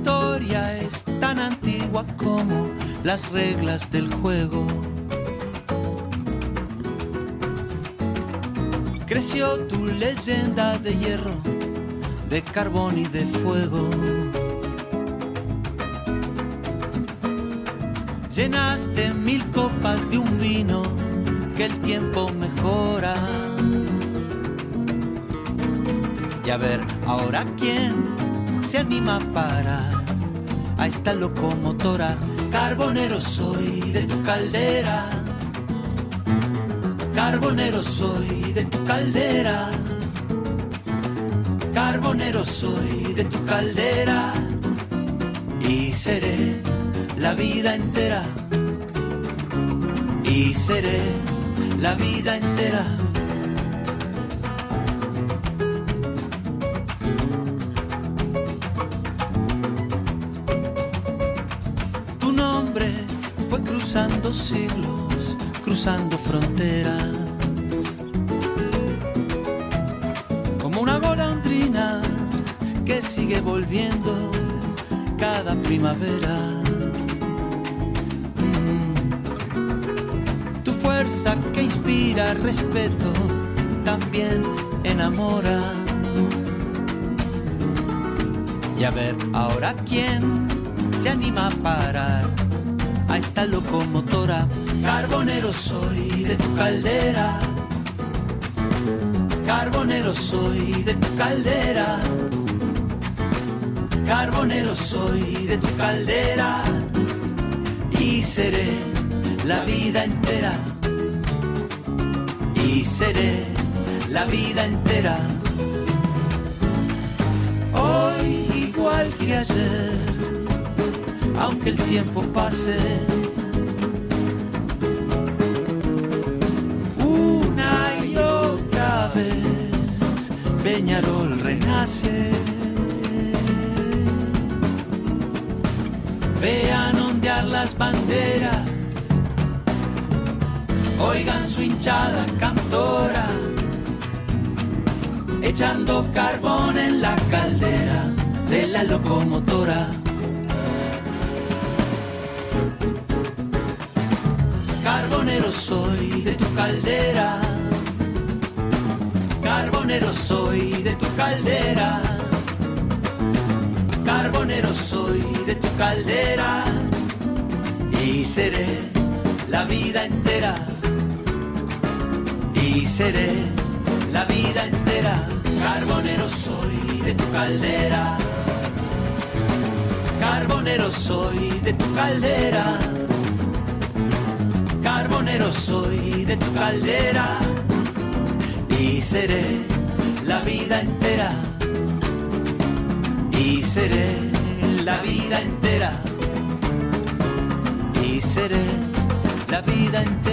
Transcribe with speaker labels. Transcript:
Speaker 1: historia es tan antigua como las reglas del juego. Creció tu leyenda de hierro, de carbón y de fuego. Llenaste 1000 copas de un vino que el tiempo mejora. Y a ver, ahora quién se anima a parar a esta locomotora. Carbonero soy de tu caldera, carbonero soy de tu caldera, carbonero soy de tu caldera, y seré la vida entera, y seré la vida entera. Tu nombre fue cruzando siglos, cruzando fronteras, como una golondrina que sigue volviendo cada primavera. Tu fuerza que inspira respeto también enamora. Y a ver, ahora quién se anima a parar a esta locomotora. Carbonero soy de tu caldera, carbonero soy de tu caldera, carbonero soy de tu caldera, y seré la vida entera, y seré la vida entera. Hoy igual que ayer, aunque el tiempo pase, una y otra vez Peñarol renace. Vean ondear las banderas, oigan su hinchada cantora, echando carbón en la caldera de la locomotora. Carbonero soy de tu caldera, carbonero soy de tu caldera, carbonero soy de tu caldera, y seré la vida entera, y seré la vida entera. Carbonero soy de tu caldera, carbonero soy de tu caldera, carbonero soy de tu caldera, y seré la vida entera, y seré la vida entera, y seré la vida entera.